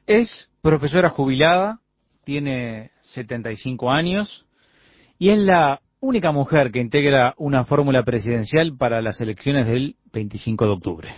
Es profesora jubilada, tiene 75 años y es la única mujer que integra una fórmula presidencial para las elecciones del 25 de octubre.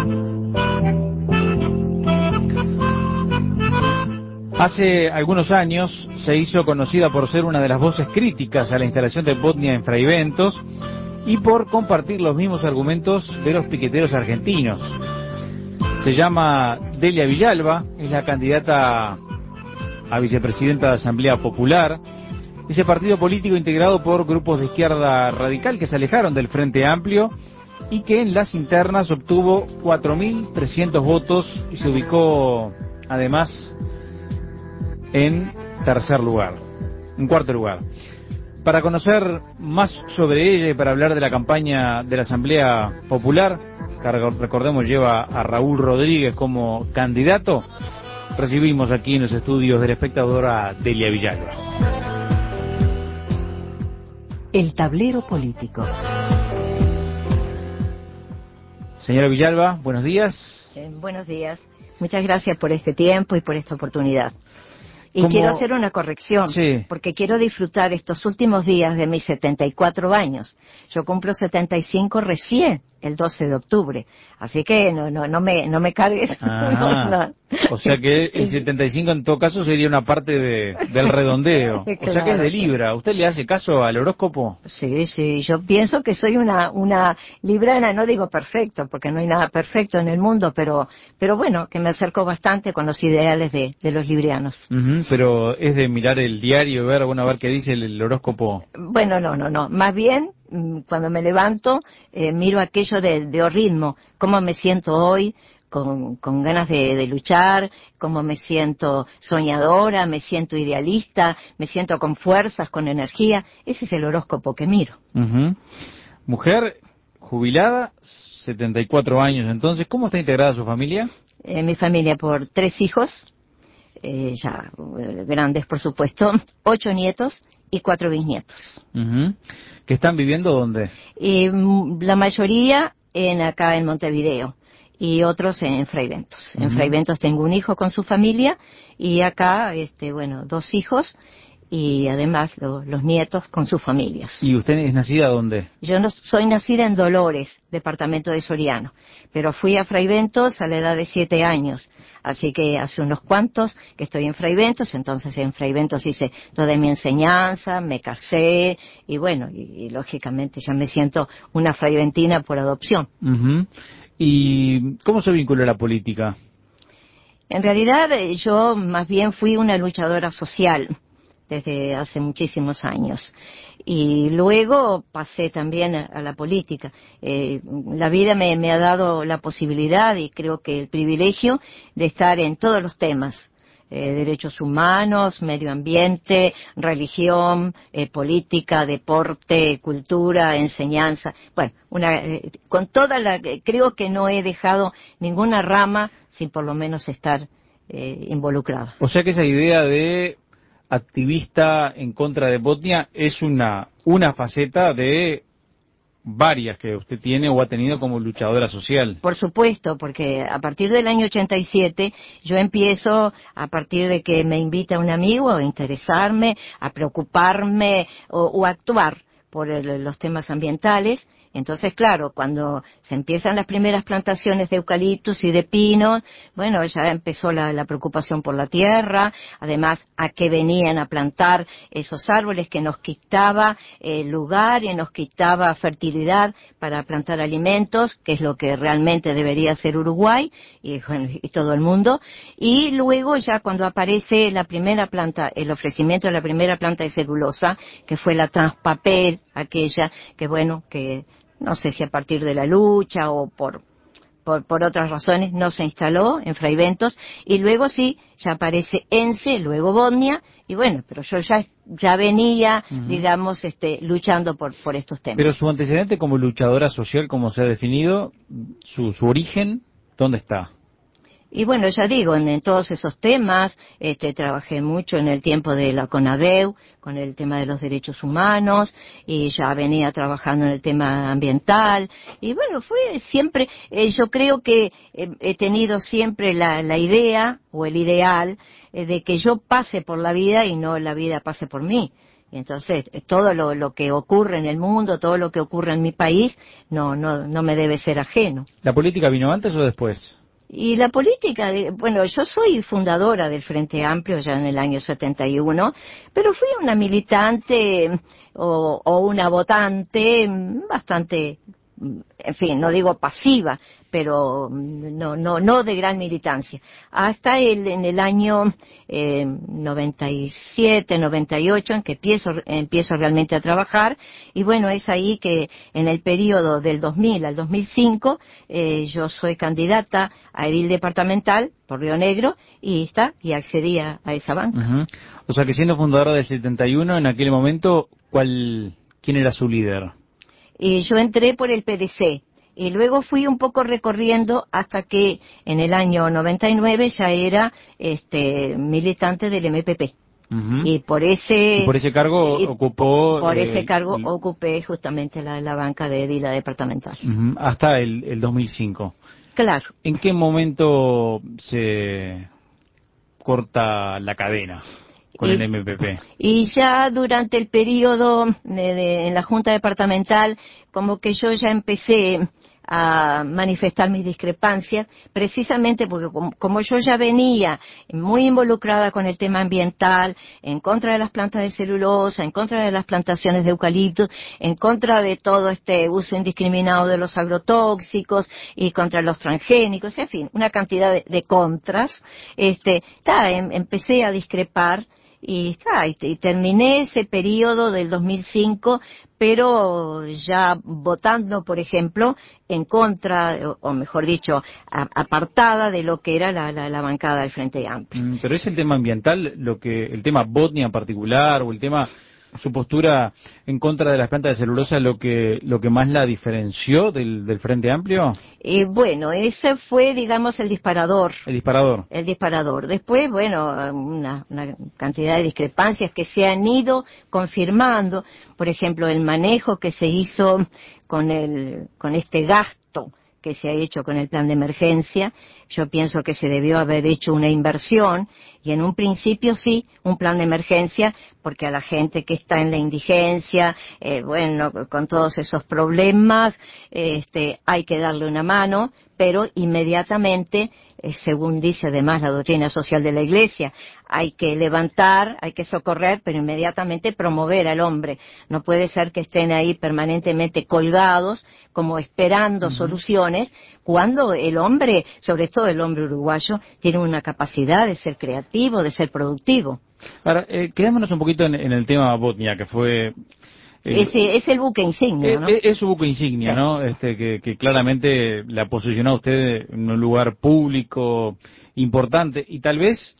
Hace algunos años se hizo conocida por ser una de las voces críticas a la instalación de Botnia en Fraiventos y por compartir los mismos argumentos de los piqueteros argentinos. Se llama Delia Villalba, es la candidata a vicepresidenta de Asamblea Popular, ese partido político integrado por grupos de izquierda radical que se alejaron del Frente Amplio y que en las internas obtuvo 4.300 votos y se ubicó además en cuarto lugar. Para conocer más sobre ella y para hablar de la campaña de la Asamblea Popular, que recordemos lleva a Raúl Rodríguez como candidato, recibimos aquí en los estudios del Espectador a Delia Villalba. El tablero político. Señora Villalba, buenos días. Buenos días. Muchas gracias por este tiempo y por esta oportunidad. Y quiero hacer una corrección, sí, porque quiero disfrutar estos últimos días de mis 74 años. Yo cumplo 75 recién el 12 de octubre, así que no me cargues. No. O sea que el 75 en todo caso sería una parte del redondeo. Claro. O sea que es de Libra. ¿Usted le hace caso al horóscopo? Sí, yo pienso que soy una librana, no digo perfecto, porque no hay nada perfecto en el mundo, pero bueno, que me acerco bastante con los ideales de los librianos. Pero es de mirar el diario, ver qué dice el horóscopo. Bueno, no, más bien cuando me levanto miro aquello de ritmo, cómo me siento hoy, con ganas de luchar, cómo me siento soñadora, me siento idealista, me siento con fuerzas, con energía. Ese es el horóscopo que miro. Mujer jubilada, 74 años entonces. ¿Cómo está integrada su familia? Mi familia por 3 hijos, ya grandes por supuesto, 8 nietos y 4 bisnietos. ¿Que están viviendo dónde? La mayoría acá en Montevideo y otros en Fraiventos. En Fraiventos tengo un hijo con su familia y acá, 2 hijos y además los nietos con sus familias. ¿Y usted es nacida dónde? Yo soy nacida en Dolores, departamento de Soriano, pero fui a Fraiventos a la edad de 7 años, así que hace unos cuantos que estoy en Fraiventos, entonces en Fraiventos hice toda mi enseñanza, me casé y lógicamente ya me siento una fraiventina por adopción. ¿Y cómo se vinculó a la política? En realidad yo más bien fui una luchadora social desde hace muchísimos años y luego pasé también a la política. La vida me ha dado la posibilidad y creo que el privilegio de estar en todos los temas, derechos humanos, medio ambiente, religión, política, deporte, cultura, enseñanza. Con creo que no he dejado ninguna rama sin por lo menos estar involucrada. O sea que esa idea de activista en contra de Botnia es una faceta de varias que usted tiene o ha tenido como luchadora social. Por supuesto, porque a partir del año 87 yo empiezo, a partir de que me invita un amigo a interesarme, a preocuparme o actuar por los temas ambientales. Entonces, claro, cuando se empiezan las primeras plantaciones de eucaliptus y de pino, ya empezó la preocupación por la tierra, además a qué venían a plantar esos árboles que nos quitaba lugar y nos quitaba fertilidad para plantar alimentos, que es lo que realmente debería hacer Uruguay y todo el mundo. Y luego ya cuando aparece la primera planta, el ofrecimiento de la primera planta de celulosa, que fue la Transpapel, aquella que no sé si a partir de la lucha o por otras razones no se instaló en Fraiventos, y luego sí, ya aparece ENCE, luego Botnia, pero yo ya venía, digamos, luchando por estos temas. Pero su antecedente como luchadora social, como se ha definido, su origen, ¿dónde está? Y bueno, ya digo, en todos esos temas, trabajé mucho en el tiempo de la CONADEU, con el tema de los derechos humanos, y ya venía trabajando en el tema ambiental, y bueno, fue siempre, yo creo que he tenido siempre la idea, o el ideal, de que yo pase por la vida y no la vida pase por mí. Y entonces, todo lo que ocurre en el mundo, todo lo que ocurre en mi país, no me debe ser ajeno. ¿La política vino antes o después? Y la política, bueno, yo soy fundadora del Frente Amplio ya en el año 71, pero fui una militante o una votante bastante, en fin, no digo pasiva, pero no de gran militancia. Hasta en el año 97, 98, en que empiezo realmente a trabajar, y bueno, es ahí que en el periodo del 2000 al 2005, yo soy candidata a edil departamental por Río Negro, y accedí a esa banca. Uh-huh. O sea que siendo fundadora del 71, en aquel momento, ¿quién era su líder? Y yo entré por el PDC. Y luego fui un poco recorriendo hasta que en el año 99 ya era militante del MPP. Uh-huh. Y por ese cargo ocupó... Por ese cargo ocupé justamente la banca de edila departamental. Uh-huh. Hasta el 2005. Claro. ¿En qué momento se corta la cadena con el MPP? Y ya durante el periodo en la Junta Departamental, como que yo ya empecé a manifestar mis discrepancias, precisamente porque como yo ya venía muy involucrada con el tema ambiental, en contra de las plantas de celulosa, en contra de las plantaciones de eucaliptos, en contra de todo este uso indiscriminado de los agrotóxicos y contra los transgénicos, en fin, una cantidad de contras, empecé a discrepar. Y terminé ese periodo del 2005, pero ya votando, por ejemplo, en contra, o mejor dicho, apartada de lo que era la bancada del Frente Amplio. Pero es el tema ambiental, el tema Botnia en particular, o el tema, su postura en contra de las plantas de celulosa, lo que más la diferenció del Frente Amplio. Bueno, ese fue, digamos, el disparador. El disparador. El disparador. Después, bueno, una cantidad de discrepancias que se han ido confirmando. Por ejemplo, el manejo que se hizo con este gasto que se ha hecho con el plan de emergencia. Yo pienso que se debió haber hecho una inversión, y en un principio sí, un plan de emergencia, porque a la gente que está en la indigencia, con todos esos problemas, hay que darle una mano, pero inmediatamente, según dice además la doctrina social de la Iglesia, hay que levantar, hay que socorrer, pero inmediatamente promover al hombre. No puede ser que estén ahí permanentemente colgados, como esperando soluciones, cuando el hombre, sobre todo el hombre uruguayo, tiene una capacidad de ser creativo, de ser productivo. Ahora, quedémonos un poquito en el tema Botnia, que fue... Es el buque insignia, ¿no? Es su buque insignia, sí. ¿no? Que claramente la posicionó a usted en un lugar público importante, y tal vez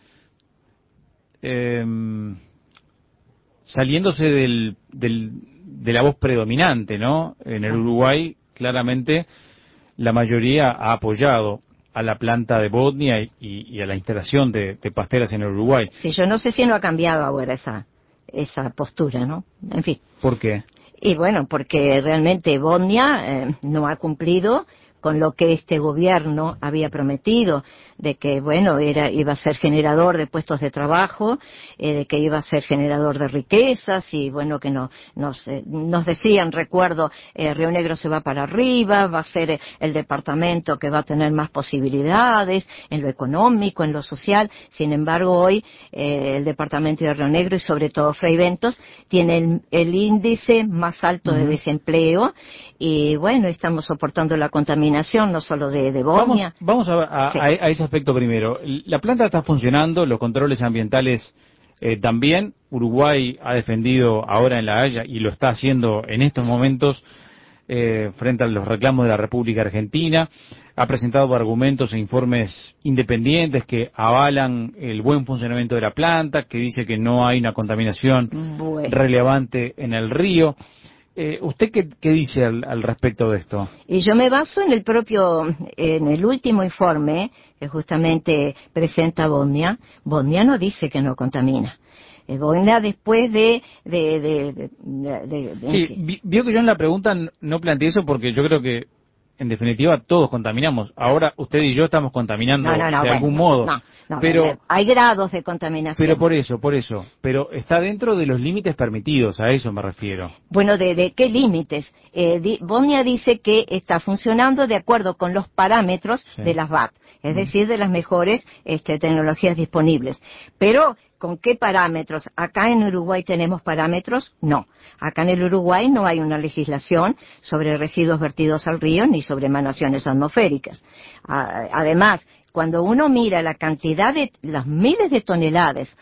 saliéndose de la voz predominante, ¿no? En el Uruguay, claramente, la mayoría ha apoyado a la planta de Botnia y a la instalación de pasteras en el Uruguay. Sí, yo no sé si no ha cambiado ahora esa postura, ¿no? En fin. ¿Por qué? Y bueno, porque realmente Botnia no ha cumplido con lo que este gobierno había prometido, de que, bueno, iba a ser generador de puestos de trabajo, de que iba a ser generador de riquezas, y bueno, que nos decían, recuerdo, Río Negro se va para arriba, va a ser el departamento que va a tener más posibilidades en lo económico, en lo social. Sin embargo, hoy el departamento de Río Negro, y sobre todo Fraiventos, tiene el índice más alto de desempleo, y bueno, estamos soportando la contaminación no solo de Botnia. Vamos a ese aspecto primero. La planta está funcionando, los controles ambientales también. Uruguay ha defendido ahora en La Haya, y lo está haciendo en estos momentos, frente a los reclamos de la República Argentina. Ha presentado argumentos e informes independientes que avalan el buen funcionamiento de la planta, que dice que no hay una contaminación relevante en el río. ¿Usted qué dice al respecto de esto? Y yo me baso en el último informe que justamente presenta Bodnia. Bodnia no dice que no contamina. Bodnia después Sí, vio que yo en la pregunta no planteé eso porque yo creo que en definitiva todos contaminamos. Ahora usted y yo estamos contaminando de algún modo. Pero hay grados de contaminación. Pero por eso. Pero está dentro de los límites permitidos, a eso me refiero. Bueno, ¿de qué límites? Bodnia dice que está funcionando de acuerdo con los parámetros de las VAT, es decir, de las mejores tecnologías disponibles. Pero, ¿con qué parámetros? ¿Acá en Uruguay tenemos parámetros? No. Acá en el Uruguay no hay una legislación sobre residuos vertidos al río ni sobre emanaciones atmosféricas. Además, cuando uno mira la cantidad de las miles de toneladas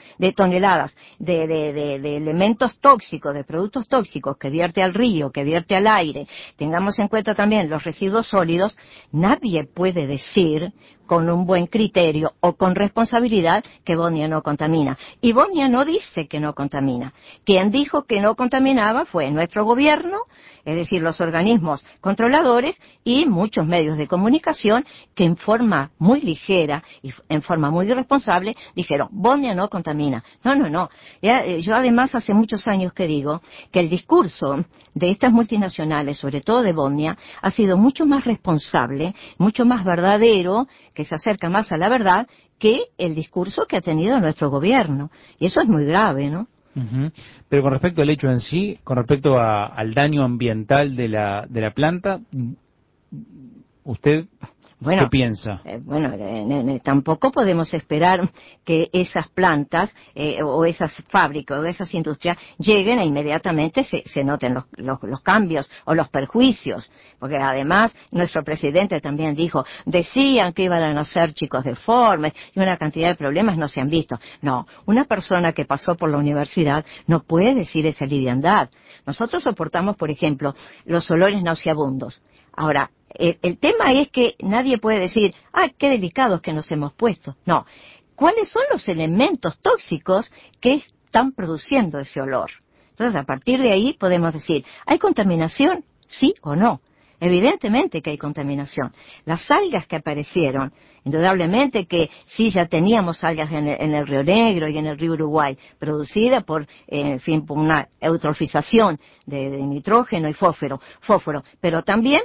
de elementos tóxicos, de productos tóxicos que vierte al río, que vierte al aire, tengamos en cuenta también los residuos sólidos, nadie puede decir con un buen criterio o con responsabilidad que Bodnia no contamina. Y Bodnia no dice que no contamina. Quien dijo que no contaminaba fue nuestro gobierno, es decir, los organismos controladores y muchos medios de comunicación que en forma muy ligera y en forma muy irresponsable dijeron, Bodnia no contamina. No. Yo además hace muchos años que digo que el discurso de estas multinacionales, sobre todo de Bodnia, ha sido mucho más responsable, mucho más verdadero, que se acerca más a la verdad que el discurso que ha tenido nuestro gobierno. Y eso es muy grave, ¿no? Uh-huh. Pero con respecto al hecho en sí, con respecto al daño ambiental de la planta, ¿usted qué piensa? Tampoco podemos esperar que esas plantas o esas fábricas o esas industrias lleguen e inmediatamente se noten los cambios o los perjuicios. Porque además nuestro presidente también decían que iban a nacer chicos deformes y una cantidad de problemas no se han visto. No, una persona que pasó por la universidad no puede decir esa liviandad. Nosotros soportamos, por ejemplo, los olores nauseabundos. Ahora, el tema es que nadie puede decir, qué delicados que nos hemos puesto. No. ¿Cuáles son los elementos tóxicos que están produciendo ese olor? Entonces, a partir de ahí podemos decir, ¿hay contaminación? ¿Sí o no? Evidentemente que hay contaminación. Las algas que aparecieron, indudablemente que sí ya teníamos algas en el Río Negro y en el Río Uruguay, producida por una eutrofización de nitrógeno y fósforo, pero también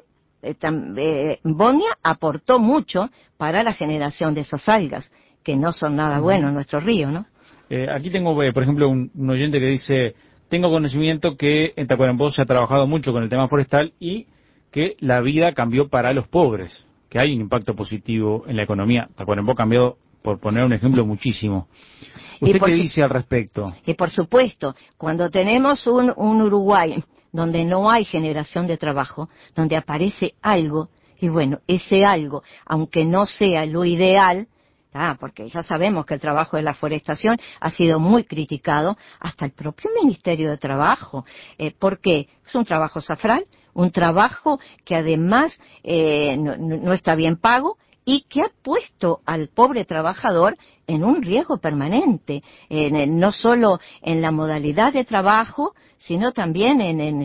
Bodnia aportó mucho para la generación de esas algas, que no son nada bueno en nuestro río, ¿no? Aquí tengo, por ejemplo, un oyente que dice, tengo conocimiento que en Tacuarembó se ha trabajado mucho con el tema forestal y que la vida cambió para los pobres, que hay un impacto positivo en la economía. Tacuarembó ha cambiado, por poner un ejemplo, muchísimo. ¿Usted qué dice al respecto? Y por supuesto, cuando tenemos un Uruguay donde no hay generación de trabajo, donde aparece algo, y bueno, ese algo, aunque no sea lo ideal, porque ya sabemos que el trabajo de la forestación ha sido muy criticado, hasta el propio Ministerio de Trabajo. ¿Por qué? Es un trabajo zafral, un trabajo que además no está bien pago, y que ha puesto al pobre trabajador en un riesgo permanente, no solo en la modalidad de trabajo, sino también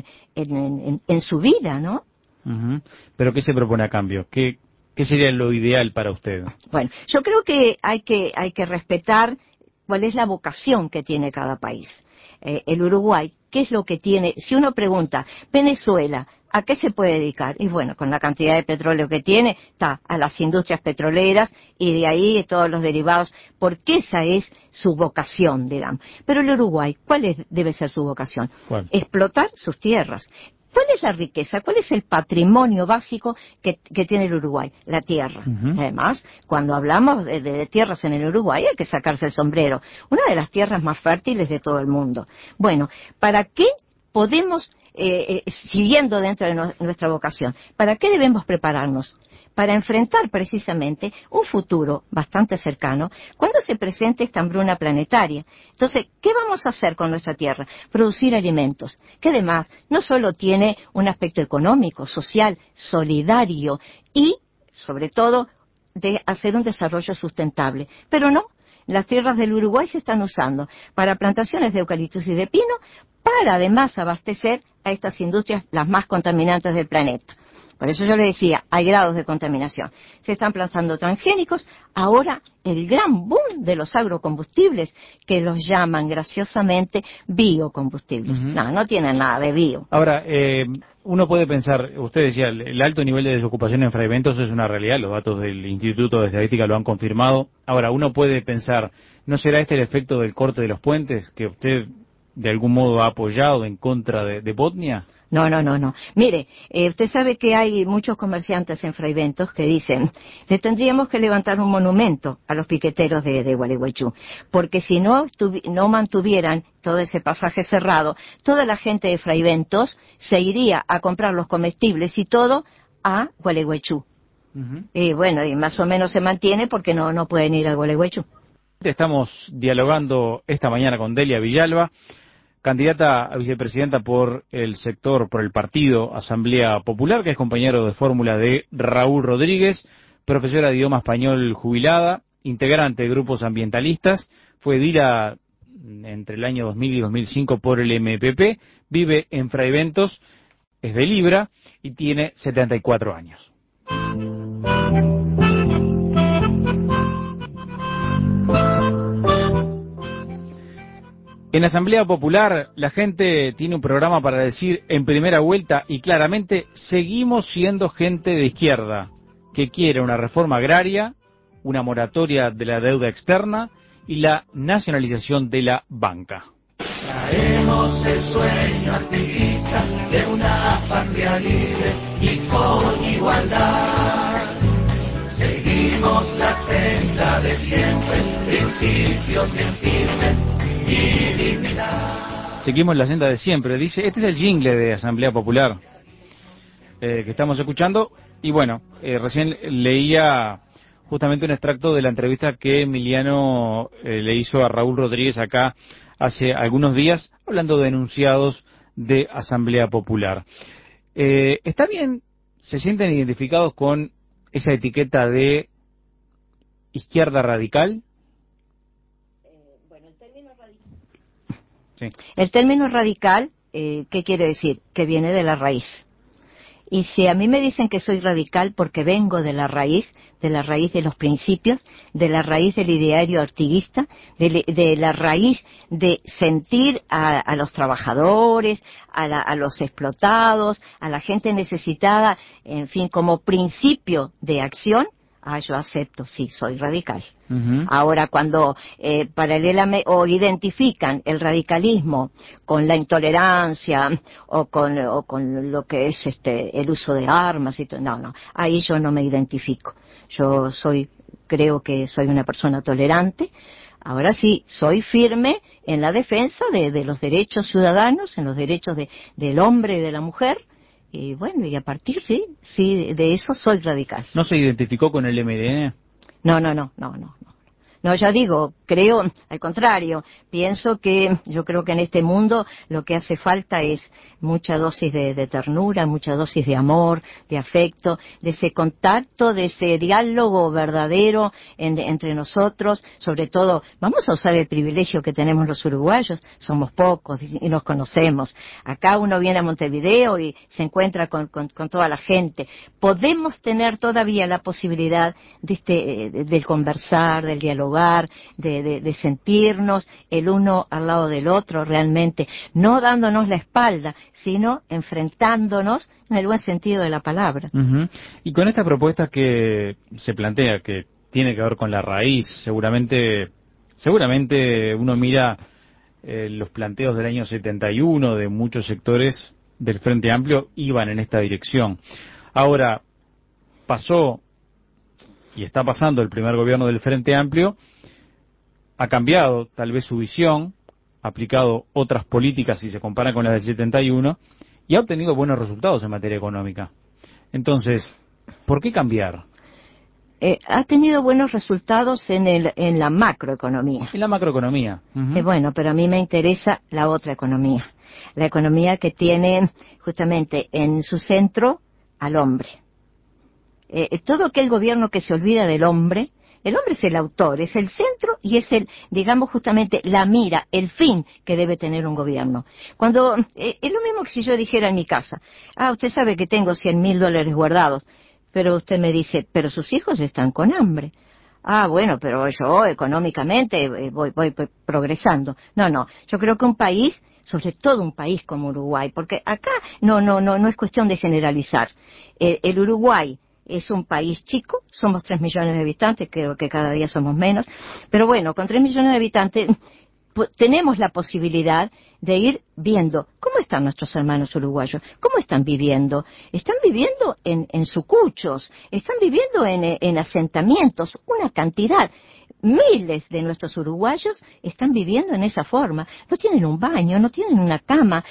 en su vida, ¿no? Uh-huh. ¿Pero qué se propone a cambio? ¿Qué sería lo ideal para usted? Bueno, yo creo que hay que respetar cuál es la vocación que tiene cada país. El Uruguay, ¿qué es lo que tiene? Si uno pregunta, Venezuela, ¿a qué se puede dedicar? Y bueno, con la cantidad de petróleo que tiene, está a las industrias petroleras y de ahí todos los derivados, porque esa es su vocación, digamos. Pero el Uruguay, debe ser su vocación? ¿Cuál? Explotar sus tierras. ¿Cuál es la riqueza? ¿Cuál es el patrimonio básico que tiene el Uruguay? La tierra. Uh-huh. Además, cuando hablamos de tierras en el Uruguay hay que sacarse el sombrero. Una de las tierras más fértiles de todo el mundo. Bueno, ¿para qué podemos, siguiendo dentro de nuestra vocación, para qué debemos prepararnos? Para enfrentar precisamente un futuro bastante cercano cuando se presente esta hambruna planetaria. Entonces, ¿qué vamos a hacer con nuestra tierra? Producir alimentos, que además no solo tiene un aspecto económico, social, solidario y, sobre todo, de hacer un desarrollo sustentable. Pero no, las tierras del Uruguay se están usando para plantaciones de eucaliptus y de pino, para además abastecer a estas industrias las más contaminantes del planeta. Por eso yo le decía, hay grados de contaminación. Se están plantando transgénicos. Ahora, el gran boom de los agrocombustibles, que los llaman graciosamente biocombustibles. No tienen nada de bio. Ahora, uno puede pensar, usted decía, el alto nivel de desocupación en Fray Bentos es una realidad, los datos del Instituto de Estadística lo han confirmado. Ahora, uno puede pensar, ¿no será este el efecto del corte de los puentes que usted de algún modo ha apoyado en contra de Botnia? No. Mire, usted sabe que hay muchos comerciantes en Fray Bentos que dicen, le tendríamos que levantar un monumento a los piqueteros de Gualeguaychú, porque si no mantuvieran todo ese pasaje cerrado, toda la gente de Fray Bentos se iría a comprar los comestibles y todo a Gualeguaychú. Y bueno, y más o menos se mantiene porque no pueden ir a Gualeguaychú. Estamos dialogando esta mañana con Delia Villalba, candidata a vicepresidenta por el partido Asamblea Popular, que es compañero de fórmula de Raúl Rodríguez, profesora de idioma español jubilada, integrante de grupos ambientalistas, fue edila entre el año 2000 y 2005 por el MPP, vive en Fray Bentos, es de Libra y tiene 74 años. En Asamblea Popular la gente tiene un programa para decir en primera vuelta y claramente: seguimos siendo gente de izquierda que quiere una reforma agraria, una moratoria de la deuda externa y la nacionalización de la banca. Traemos el sueño activista de una patria libre y con igualdad. Seguimos la senda de siempre, principios bien firmes y dignidad. Seguimos la senda de siempre, dice. Este es el jingle de Asamblea Popular que estamos escuchando. Y bueno, recién leía justamente un extracto de la entrevista que Emiliano le hizo a Raúl Rodríguez acá hace algunos días, hablando de enunciados de Asamblea Popular. ¿Está bien? ¿Se sienten identificados con esa etiqueta de izquierda radical? Bueno, el término radical. Sí. El término radical, ¿qué quiere decir? Que viene de la raíz. Y si a mí me dicen que soy radical porque vengo de la raíz de los principios, de la raíz del ideario artiguista, de la raíz de sentir a los trabajadores, a los explotados, a la gente necesitada, en fin, como principio de acción, yo acepto, sí, soy radical. Ahora, cuando paralelamente o identifican el radicalismo con la intolerancia o con lo que es el uso de armas y todo, no, ahí yo no me identifico. Yo creo que soy una persona tolerante. Ahora sí, soy firme en la defensa de los derechos ciudadanos, en los derechos del hombre y de la mujer. Y bueno, y a partir, sí, de eso soy radical. ¿No se identificó con el MDN? No. No, ya digo, creo, al contrario, yo creo que en este mundo lo que hace falta es mucha dosis de ternura, mucha dosis de amor, de afecto, de ese contacto, de ese diálogo verdadero entre nosotros. Sobre todo, vamos a usar el privilegio que tenemos los uruguayos, somos pocos y nos conocemos. Acá uno viene a Montevideo y se encuentra con toda la gente. Podemos tener todavía la posibilidad del conversar, del dialogar, de sentirnos el uno al lado del otro realmente, no dándonos la espalda, sino enfrentándonos en el buen sentido de la palabra. Y con esta propuesta que se plantea, que tiene que ver con la raíz, seguramente uno mira los planteos del año 71 de muchos sectores del Frente Amplio iban en esta dirección. Ahora, pasó y está pasando el primer gobierno del Frente Amplio, ha cambiado tal vez su visión, ha aplicado otras políticas si se compara con las del 71 y ha obtenido buenos resultados en materia económica. Entonces, ¿por qué cambiar? Ha tenido buenos resultados en la macroeconomía. En la macroeconomía. Bueno, pero a mí me interesa la otra economía. La economía que tiene justamente en su centro al hombre. Todo aquel gobierno que se olvida del hombre, El hombre es el autor, es el centro y es el, digamos justamente, la mira, el fin que debe tener un gobierno. Cuando, es lo mismo que si yo dijera en mi casa, usted sabe que tengo $100.000 guardados, pero usted me dice, pero sus hijos están con hambre. Bueno, pero yo económicamente voy progresando. No, yo creo que un país, sobre todo un país como Uruguay, porque acá no es cuestión de generalizar. El Uruguay es un país chico, somos 3 millones de habitantes, creo que cada día somos menos, pero bueno, con 3 millones de habitantes tenemos la posibilidad de ir viendo cómo están nuestros hermanos uruguayos, cómo están viviendo. Están viviendo en sucuchos, están viviendo en asentamientos, una cantidad. Miles de nuestros uruguayos están viviendo en esa forma. No tienen un baño, no tienen una cama,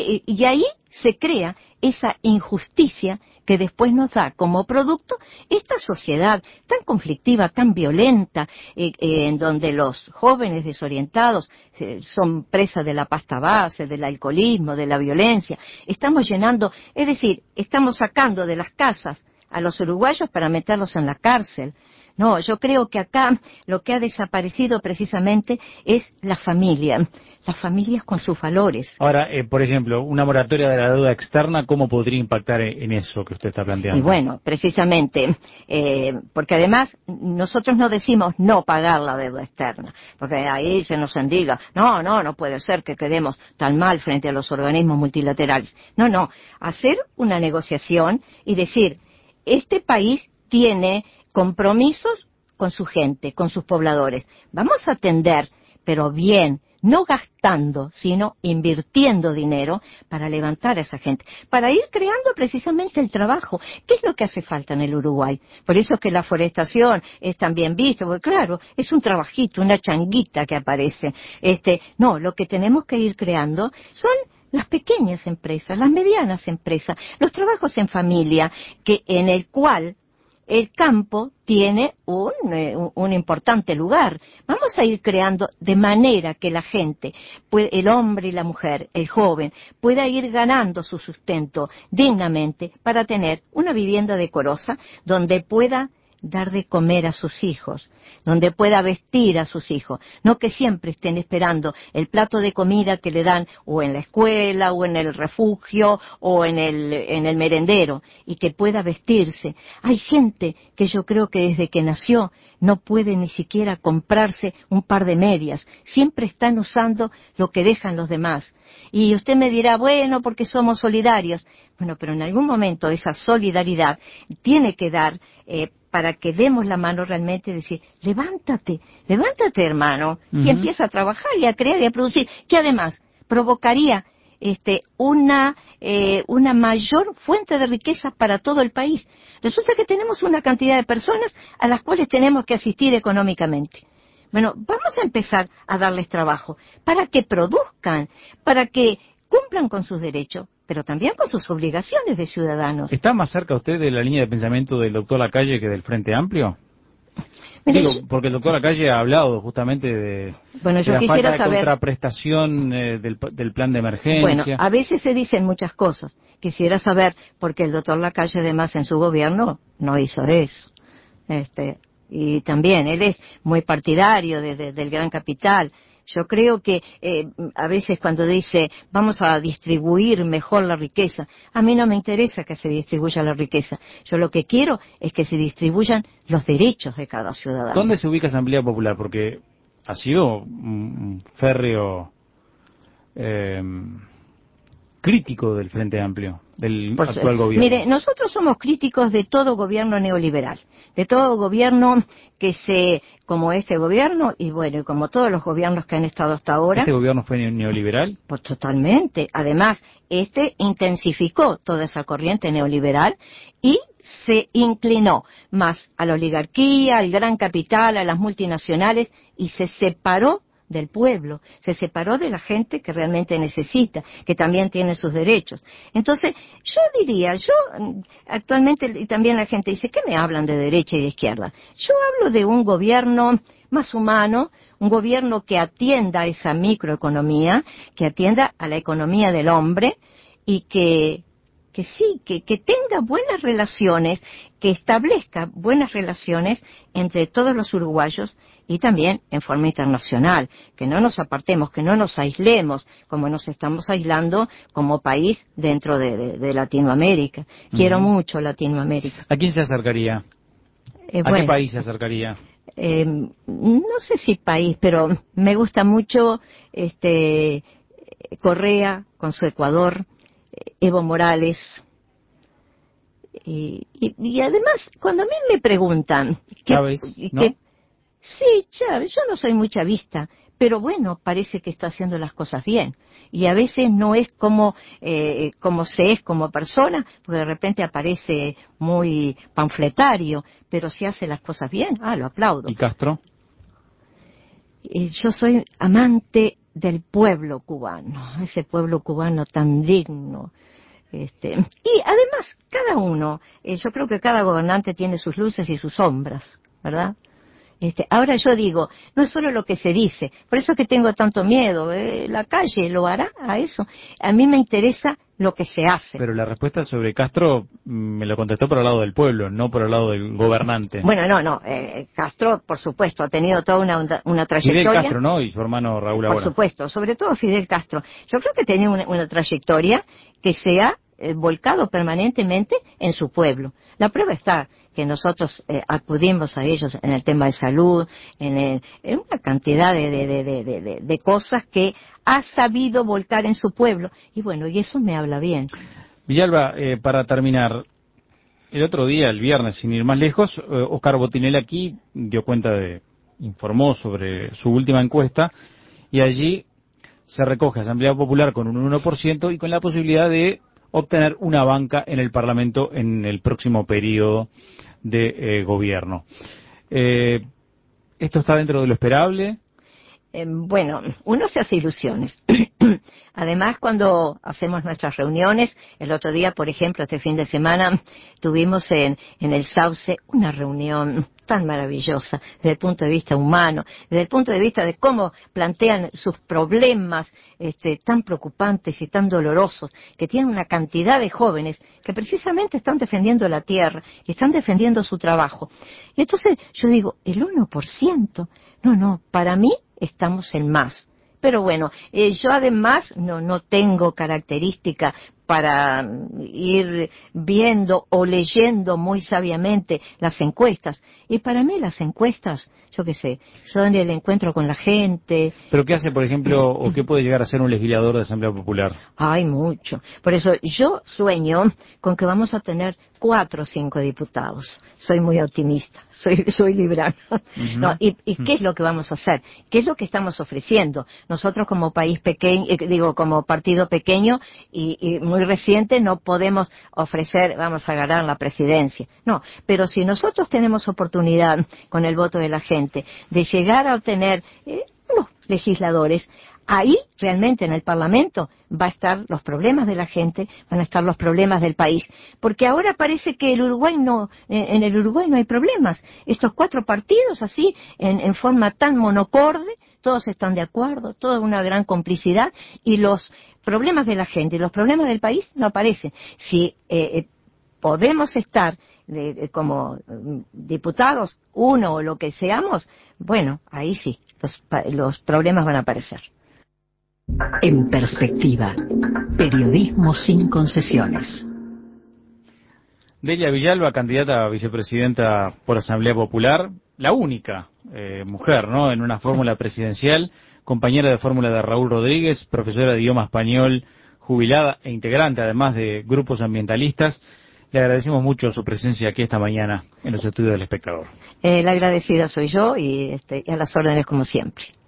y ahí se crea esa injusticia que después nos da como producto esta sociedad tan conflictiva, tan violenta, en donde los jóvenes desorientados son presas de la pasta base, del alcoholismo, de la violencia. Estamos llenando, es decir, estamos sacando de las casas a los uruguayos para meterlos en la cárcel. No, yo creo que acá lo que ha desaparecido precisamente es la familia, las familias con sus valores. Ahora, por ejemplo, una moratoria de la deuda externa, ¿cómo podría impactar en eso que usted está planteando? Y bueno, precisamente, porque además nosotros no decimos no pagar la deuda externa, porque ahí se nos indica, no puede ser que quedemos tan mal frente a los organismos multilaterales. No, hacer una negociación y decir, este país tiene compromisos con su gente, con sus pobladores. Vamos a atender, pero bien, no gastando, sino invirtiendo dinero para levantar a esa gente, para ir creando precisamente el trabajo. ¿Qué es lo que hace falta en el Uruguay? Por eso es que la forestación es tan bien vista, porque claro, es un trabajito, una changuita que aparece. No, lo que tenemos que ir creando son las pequeñas empresas, las medianas empresas, los trabajos en familia, en el cual el campo tiene un importante lugar. Vamos a ir creando de manera que la gente, el hombre y la mujer, el joven, pueda ir ganando su sustento dignamente para tener una vivienda decorosa donde pueda dar de comer a sus hijos, donde pueda vestir a sus hijos, no que siempre estén esperando el plato de comida que le dan o en la escuela o en el refugio o en el merendero, y que pueda vestirse. Hay gente que yo creo que desde que nació no puede ni siquiera comprarse un par de medias, siempre están usando lo que dejan los demás. Y usted me dirá, bueno, porque somos solidarios. Bueno, pero en algún momento esa solidaridad tiene que dar para que demos la mano realmente y decir, levántate hermano, y empieza a trabajar y a crear y a producir, que además provocaría una mayor fuente de riqueza para todo el país. Resulta que tenemos una cantidad de personas a las cuales tenemos que asistir económicamente. Bueno, vamos a empezar a darles trabajo para que produzcan, para que cumplan con sus derechos, pero también con sus obligaciones de ciudadanos. ¿Está más cerca usted de la línea de pensamiento del doctor Lacalle que del Frente Amplio? Mire, Digo, porque el doctor Lacalle ha hablado justamente de yo la quisiera falta de saber, contraprestación del plan de emergencia. Bueno, a veces se dicen muchas cosas. Quisiera saber por qué el doctor Lacalle además en su gobierno no hizo eso. Y también él es muy partidario del gran capital. Yo creo que a veces cuando dice vamos a distribuir mejor la riqueza, a mí no me interesa que se distribuya la riqueza. Yo lo que quiero es que se distribuyan los derechos de cada ciudadano. ¿Dónde se ubica Asamblea Popular? Porque ha sido un férreo crítico del Frente Amplio, del actual gobierno. Mire, nosotros somos críticos de todo gobierno neoliberal, de todo gobierno como este gobierno, y bueno, y como todos los gobiernos que han estado hasta ahora. ¿Este gobierno fue neoliberal? Pues totalmente. Además, intensificó toda esa corriente neoliberal y se inclinó más a la oligarquía, al gran capital, a las multinacionales, y se separó del pueblo, se separó de la gente que realmente necesita, que también tiene sus derechos. Entonces, yo diría, actualmente, y también la gente dice, ¿qué me hablan de derecha y de izquierda? Yo hablo de un gobierno más humano, un gobierno que atienda a esa microeconomía, que atienda a la economía del hombre y que que sí, que tenga buenas relaciones, que establezca buenas relaciones entre todos los uruguayos y también en forma internacional, que no nos apartemos, que no nos aislemos como nos estamos aislando como país dentro de Latinoamérica. Quiero mucho Latinoamérica. ¿A quién se acercaría? ¿A qué país se acercaría? No sé si país, pero me gusta mucho Correa con su Ecuador, Evo Morales, y además, cuando a mí me preguntan... Chávez, ¿no? Sí, Chávez, yo no soy muy chavista, pero bueno, parece que está haciendo las cosas bien. Y a veces no es como se es como persona, porque de repente aparece muy panfletario, pero si hace las cosas bien, lo aplaudo. ¿Y Castro? Yo soy amante del pueblo cubano, ese pueblo cubano tan digno. Y además, cada uno, yo creo que cada gobernante tiene sus luces y sus sombras, ¿verdad? Ahora yo digo, no es solo lo que se dice, por eso es que tengo tanto miedo, la calle lo hará a eso. A mí me interesa lo que se hace. Pero la respuesta sobre Castro me lo contestó por el lado del pueblo, no por el lado del gobernante. Bueno, no, Castro, por supuesto, ha tenido toda una trayectoria. Fidel Castro, ¿no? Y su hermano Raúl Ahora. Por supuesto, sobre todo Fidel Castro. Yo creo que tenía una trayectoria que se ha volcado permanentemente en su pueblo. La prueba está que nosotros acudimos a ellos en el tema de salud, en una cantidad de cosas que ha sabido volcar en su pueblo. Y bueno, y eso me habla bien. Villalba, para terminar, el otro día, el viernes, sin ir más lejos, Oscar Botinel aquí informó sobre su última encuesta, y allí se recoge Asamblea Popular con un 1% y con la posibilidad de obtener una banca en el Parlamento en el próximo periodo de gobierno. ¿Esto está dentro de lo esperable? Bueno, uno se hace ilusiones. Además, cuando hacemos nuestras reuniones, el otro día, por ejemplo, este fin de semana, tuvimos en el Sauce una reunión tan maravillosa desde el punto de vista humano, desde el punto de vista de cómo plantean sus problemas tan preocupantes y tan dolorosos, que tienen una cantidad de jóvenes que precisamente están defendiendo la tierra y están defendiendo su trabajo. Y entonces yo digo, el 1%, no, para mí estamos en más. Pero bueno, yo además no tengo característica para ir viendo o leyendo muy sabiamente las encuestas. Y para mí las encuestas, yo qué sé, son el encuentro con la gente. ¿Pero qué hace, por ejemplo, o qué puede llegar a ser un legislador de Asamblea Popular? Hay mucho. Por eso yo sueño con que vamos a tener 4 o 5 diputados. Soy muy optimista, soy liberal. Uh-huh. No, ¿y qué es lo que vamos a hacer? ¿Qué es lo que estamos ofreciendo? Nosotros como país pequeño, como partido pequeño y muy reciente, no podemos ofrecer, vamos a ganar la presidencia. No, pero si nosotros tenemos oportunidad con el voto de la gente de llegar a obtener unos legisladores, ahí realmente en el Parlamento va a estar los problemas de la gente, van a estar los problemas del país, porque ahora parece que en el Uruguay no hay problemas. Estos 4 partidos así, en forma tan monocorde, todos están de acuerdo, toda una gran complicidad, y los problemas de la gente y los problemas del país no aparecen. Si podemos estar como diputados, uno o lo que seamos, bueno, ahí sí, los problemas van a aparecer. En perspectiva, periodismo sin concesiones. Delia Villalba, candidata a vicepresidenta por Asamblea Popular, la única mujer, ¿no?, en una fórmula presidencial, compañera de fórmula de Raúl Rodríguez, profesora de idioma español, jubilada e integrante además de grupos ambientalistas. Le agradecemos mucho su presencia aquí esta mañana en los estudios del Espectador. La agradecida soy yo y a las órdenes como siempre.